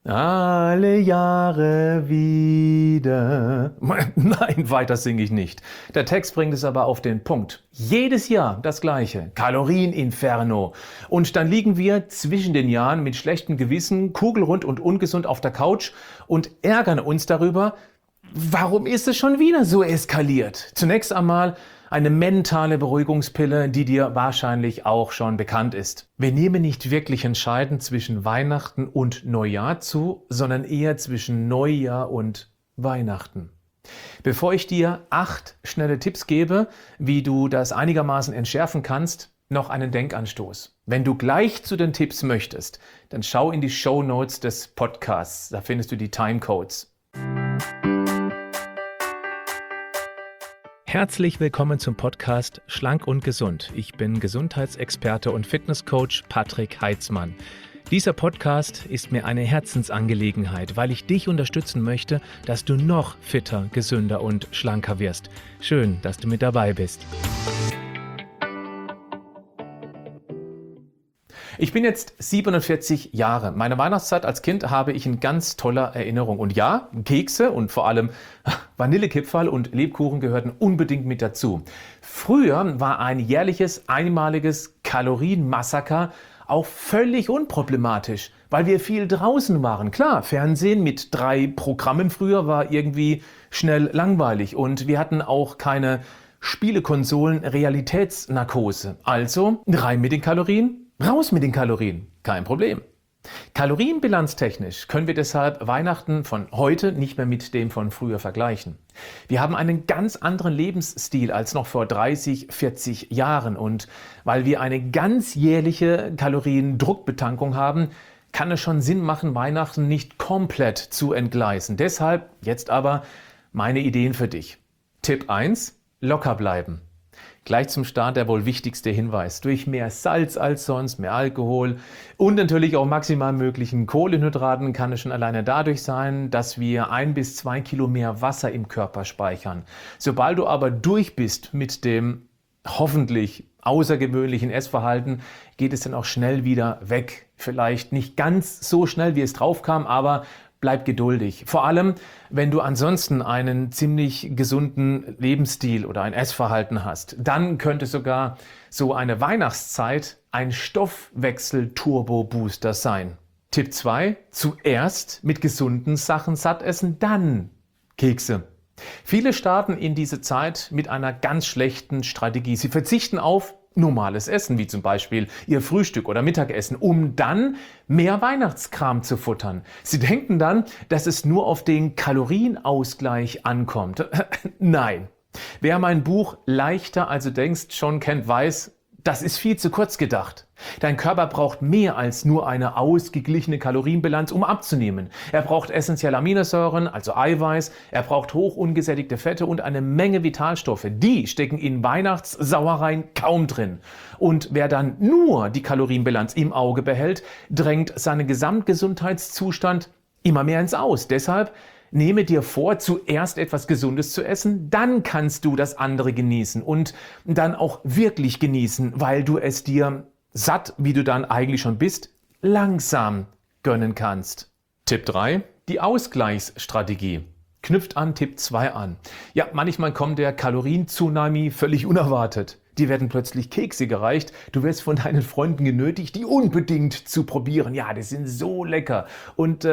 Alle Jahre wieder. Nein, weiter singe ich nicht. Der Text bringt es aber auf den Punkt. Jedes Jahr das Gleiche. Kalorieninferno. Und dann liegen wir zwischen den Jahren mit schlechtem Gewissen, kugelrund und ungesund auf der Couch und ärgern uns darüber, warum ist es schon wieder so eskaliert? Zunächst einmal eine mentale Beruhigungspille, die dir wahrscheinlich auch schon bekannt ist. Wir nehmen nicht wirklich entscheidend zwischen Weihnachten und Neujahr zu, sondern eher zwischen Neujahr und Weihnachten. Bevor ich dir 8 schnelle Tipps gebe, wie du das einigermaßen entschärfen kannst, noch einen Denkanstoß. Wenn du gleich zu den Tipps möchtest, dann schau in die Shownotes des Podcasts, da findest du die Timecodes. Herzlich willkommen zum Podcast Schlank und Gesund. Ich bin Gesundheitsexperte und Fitnesscoach Patrick Heitzmann. Dieser Podcast ist mir eine Herzensangelegenheit, weil ich dich unterstützen möchte, dass du noch fitter, gesünder und schlanker wirst. Schön, dass du mit dabei bist. Ich bin jetzt 47 Jahre. Meine Weihnachtszeit als Kind habe ich in ganz toller Erinnerung. Und ja, Kekse und vor allem Vanillekipferl und Lebkuchen gehörten unbedingt mit dazu. Früher war ein jährliches, einmaliges Kalorienmassaker auch völlig unproblematisch, weil wir viel draußen waren. Klar, Fernsehen mit 3 Programmen früher war irgendwie schnell langweilig und wir hatten auch keine Spielekonsolen, Realitätsnarkose. Also rein mit den Kalorien. Raus mit den Kalorien, kein Problem. Kalorienbilanztechnisch können wir deshalb Weihnachten von heute nicht mehr mit dem von früher vergleichen. Wir haben einen ganz anderen Lebensstil als noch vor 30, 40 Jahren und weil wir eine ganzjährliche Kaloriendruckbetankung haben, kann es schon Sinn machen, Weihnachten nicht komplett zu entgleisen. Deshalb jetzt aber meine Ideen für dich. Tipp 1: locker bleiben. Gleich zum Start der wohl wichtigste Hinweis. Durch mehr Salz als sonst, mehr Alkohol und natürlich auch maximal möglichen Kohlenhydraten kann es schon alleine dadurch sein, dass wir 1 bis 2 Kilo mehr Wasser im Körper speichern. Sobald du aber durch bist mit dem hoffentlich außergewöhnlichen Essverhalten, geht es dann auch schnell wieder weg. Vielleicht nicht ganz so schnell, wie es drauf kam, aber bleib geduldig. Vor allem, wenn du ansonsten einen ziemlich gesunden Lebensstil oder ein Essverhalten hast, dann könnte sogar so eine Weihnachtszeit ein Stoffwechsel-Turbo-Booster sein. Tipp 2: zuerst mit gesunden Sachen satt essen, dann Kekse. Viele starten in diese Zeit mit einer ganz schlechten Strategie. Sie verzichten auf normales Essen, wie zum Beispiel ihr Frühstück oder Mittagessen, um dann mehr Weihnachtskram zu futtern. Sie denken dann, dass es nur auf den Kalorienausgleich ankommt. Nein. Wer mein Buch Leichter als du denkst schon kennt, weiß, das ist viel zu kurz gedacht. Dein Körper braucht mehr als nur eine ausgeglichene Kalorienbilanz, um abzunehmen. Er braucht essentielle Aminosäuren, also Eiweiß, er braucht hoch ungesättigte Fette und eine Menge Vitalstoffe. Die stecken in Weihnachtssauereien kaum drin. Und wer dann nur die Kalorienbilanz im Auge behält, drängt seinen Gesamtgesundheitszustand immer mehr ins Aus. Deshalb nehme dir vor, zuerst etwas Gesundes zu essen, dann kannst du das andere genießen und dann auch wirklich genießen, weil du es dir satt, wie du dann eigentlich schon bist, langsam gönnen kannst. Tipp 3: die Ausgleichsstrategie. Knüpft an Tipp 2 an. Ja, manchmal kommt der Kalorien-Tsunami völlig unerwartet. Dir werden plötzlich Kekse gereicht, du wirst von deinen Freunden genötigt, die unbedingt zu probieren. Ja, die sind so lecker und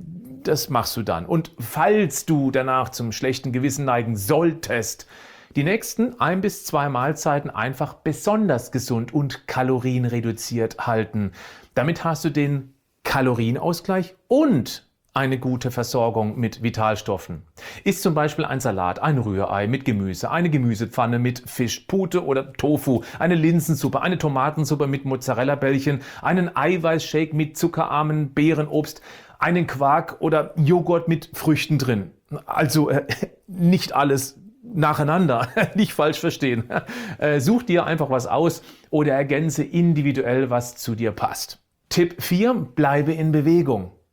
das machst du dann. Und falls du danach zum schlechten Gewissen neigen solltest, die nächsten 1 bis 2 Mahlzeiten einfach besonders gesund und kalorienreduziert halten. Damit hast du den Kalorienausgleich und eine gute Versorgung mit Vitalstoffen. Ist zum Beispiel ein Salat, ein Rührei mit Gemüse, eine Gemüsepfanne mit Fisch, Pute oder Tofu, eine Linsensuppe, eine Tomatensuppe mit Mozzarella-Bällchen, einen Eiweißshake mit zuckerarmen Beerenobst, einen Quark oder Joghurt mit Früchten drin. Also nicht alles nacheinander, nicht falsch verstehen. Such dir einfach was aus oder ergänze individuell, was zu dir passt. Tipp 4: bleibe in Bewegung.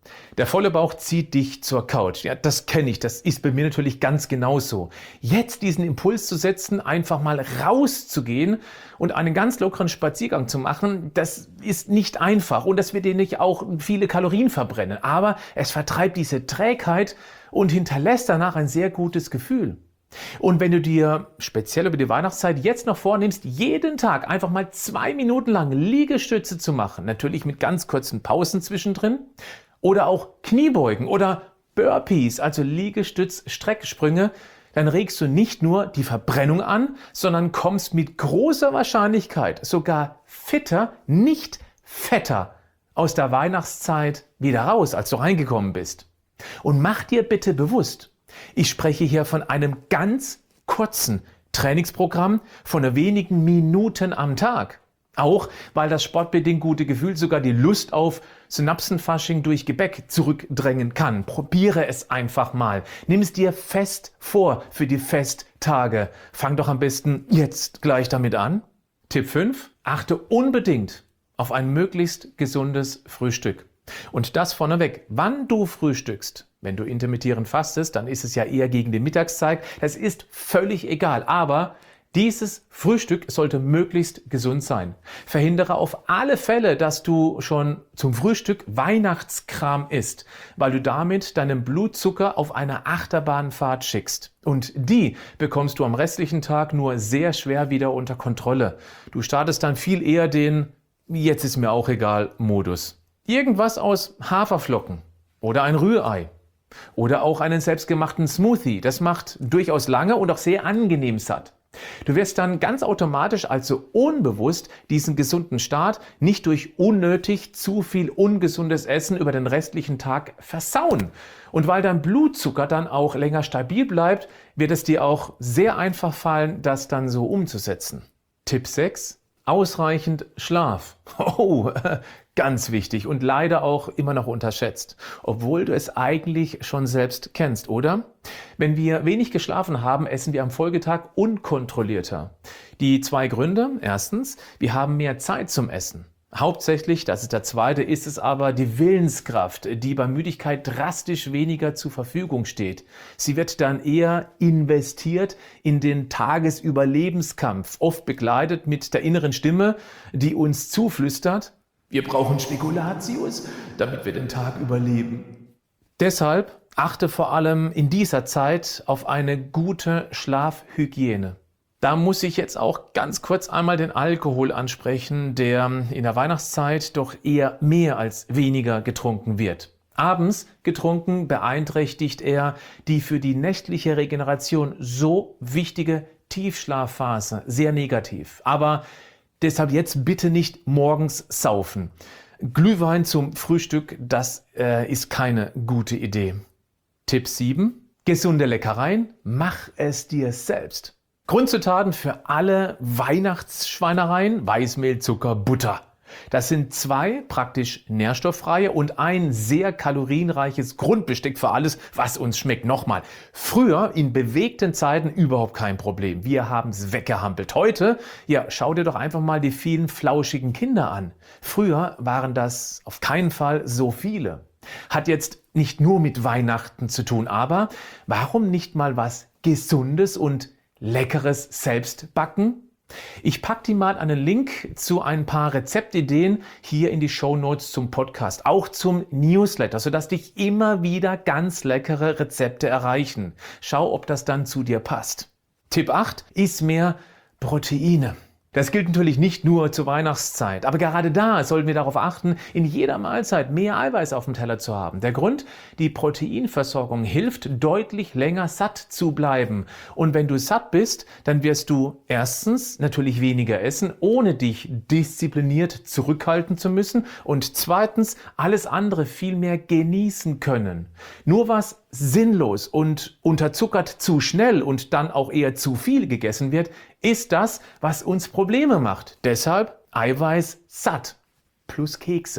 Der volle Bauch zieht dich zur Couch. Ja, das kenne ich. Das ist bei mir natürlich ganz genauso. Jetzt diesen Impuls zu setzen, einfach mal rauszugehen und einen ganz lockeren Spaziergang zu machen, das ist nicht einfach. Und das wird dir nicht auch viele Kalorien verbrennen. Aber es vertreibt diese Trägheit und hinterlässt danach ein sehr gutes Gefühl. Und wenn du dir speziell über die Weihnachtszeit jetzt noch vornimmst, jeden Tag einfach mal 2 Minuten lang Liegestütze zu machen, natürlich mit ganz kurzen Pausen zwischendrin, oder auch Kniebeugen oder Burpees, also Liegestütz-Strecksprünge, dann regst du nicht nur die Verbrennung an, sondern kommst mit großer Wahrscheinlichkeit sogar fitter, nicht fetter aus der Weihnachtszeit wieder raus, als du reingekommen bist. Und mach dir bitte bewusst, ich spreche hier von einem ganz kurzen Trainingsprogramm von nur wenigen Minuten am Tag. Auch weil das sportbedingt gute Gefühl sogar die Lust auf Synapsenfasching durch Gebäck zurückdrängen kann. Probiere es einfach mal. Nimm es dir fest vor für die Festtage. Fang doch am besten jetzt gleich damit an. Tipp 5. Achte unbedingt auf ein möglichst gesundes Frühstück. Und das vorneweg, wann du frühstückst. Wenn du intermittierend fastest, dann ist es ja eher gegen die Mittagszeit. Das ist völlig egal, aber dieses Frühstück sollte möglichst gesund sein. Verhindere auf alle Fälle, dass du schon zum Frühstück Weihnachtskram isst, weil du damit deinen Blutzucker auf eine Achterbahnfahrt schickst. Und die bekommst du am restlichen Tag nur sehr schwer wieder unter Kontrolle. Du startest dann viel eher den "Jetzt ist mir auch egal" Modus. Irgendwas aus Haferflocken oder ein Rührei. Oder auch einen selbstgemachten Smoothie. Das macht durchaus lange und auch sehr angenehm satt. Du wirst dann ganz automatisch, also unbewusst, diesen gesunden Start nicht durch unnötig zu viel ungesundes Essen über den restlichen Tag versauen. Und weil dein Blutzucker dann auch länger stabil bleibt, wird es dir auch sehr einfach fallen, das dann so umzusetzen. Tipp 6. Ausreichend Schlaf. Oh, ganz wichtig und leider auch immer noch unterschätzt, obwohl du es eigentlich schon selbst kennst, oder? Wenn wir wenig geschlafen haben, essen wir am Folgetag unkontrollierter. Die 2 Gründe. Erstens, wir haben mehr Zeit zum Essen. Hauptsächlich, das ist der zweite, ist es aber die Willenskraft, die bei Müdigkeit drastisch weniger zur Verfügung steht. Sie wird dann eher investiert in den Tagesüberlebenskampf, oft begleitet mit der inneren Stimme, die uns zuflüstert: Wir brauchen Spekulatius, damit wir den Tag überleben. Deshalb achte vor allem in dieser Zeit auf eine gute Schlafhygiene. Da muss ich jetzt auch ganz kurz einmal den Alkohol ansprechen, der in der Weihnachtszeit doch eher mehr als weniger getrunken wird. Abends getrunken beeinträchtigt er die für die nächtliche Regeneration so wichtige Tiefschlafphase sehr negativ. Aber deshalb jetzt bitte nicht morgens saufen. Glühwein zum Frühstück, das ist keine gute Idee. Tipp 7. Gesunde Leckereien, mach es dir selbst. Grundzutaten für alle Weihnachtsschweinereien: Weißmehl, Zucker, Butter. Das sind 2 praktisch nährstofffreie und ein sehr kalorienreiches Grundbesteck für alles, was uns schmeckt. Nochmal, früher in bewegten Zeiten überhaupt kein Problem. Wir haben es weggehampelt. Heute, ja, schau dir doch einfach mal die vielen flauschigen Kinder an. Früher waren das auf keinen Fall so viele. Hat jetzt nicht nur mit Weihnachten zu tun, aber warum nicht mal was Gesundes und Leckeres selbst backen? Ich packe dir mal einen Link zu ein paar Rezeptideen hier in die Shownotes zum Podcast, auch zum Newsletter, sodass dich immer wieder ganz leckere Rezepte erreichen. Schau, ob das dann zu dir passt. Tipp 8. Iss mehr Proteine. Das gilt natürlich nicht nur zur Weihnachtszeit, aber gerade da sollten wir darauf achten, in jeder Mahlzeit mehr Eiweiß auf dem Teller zu haben. Der Grund: die Proteinversorgung hilft, deutlich länger satt zu bleiben. Und wenn du satt bist, dann wirst du erstens natürlich weniger essen, ohne dich diszipliniert zurückhalten zu müssen, und zweitens alles andere viel mehr genießen können. Nur was sinnlos und unterzuckert zu schnell und dann auch eher zu viel gegessen wird, ist das, was uns Probleme macht. Deshalb Eiweiß satt plus Kekse.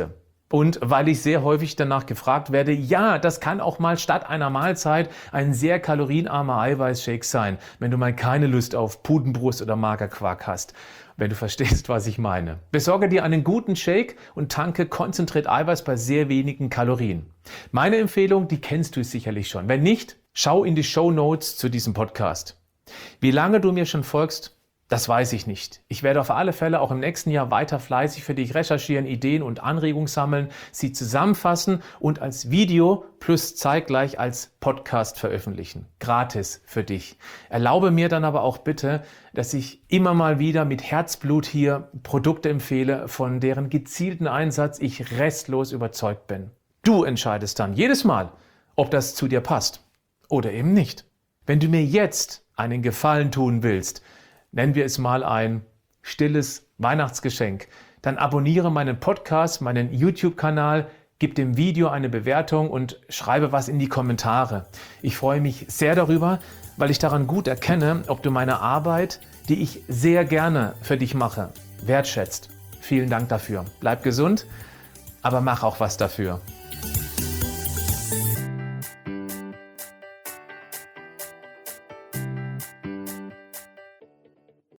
Und weil ich sehr häufig danach gefragt werde, ja, das kann auch mal statt einer Mahlzeit ein sehr kalorienarmer Eiweißshake sein, wenn du mal keine Lust auf Pudenbrust oder Magerquark hast. Wenn du verstehst, was ich meine. Besorge dir einen guten Shake und tanke konzentriert Eiweiß bei sehr wenigen Kalorien. Meine Empfehlung, die kennst du sicherlich schon. Wenn nicht, schau in die Shownotes zu diesem Podcast. Wie lange du mir schon folgst, das weiß ich nicht. Ich werde auf alle Fälle auch im nächsten Jahr weiter fleißig für dich recherchieren, Ideen und Anregungen sammeln, sie zusammenfassen und als Video plus zeitgleich als Podcast veröffentlichen. Gratis für dich. Erlaube mir dann aber auch bitte, dass ich immer mal wieder mit Herzblut hier Produkte empfehle, von deren gezielten Einsatz ich restlos überzeugt bin. Du entscheidest dann jedes Mal, ob das zu dir passt oder eben nicht. Wenn du mir jetzt einen Gefallen tun willst, nennen wir es mal ein stilles Weihnachtsgeschenk, dann abonniere meinen Podcast, meinen YouTube-Kanal, gib dem Video eine Bewertung und schreibe was in die Kommentare. Ich freue mich sehr darüber, weil ich daran gut erkenne, ob du meine Arbeit, die ich sehr gerne für dich mache, wertschätzt. Vielen Dank dafür. Bleib gesund, aber mach auch was dafür.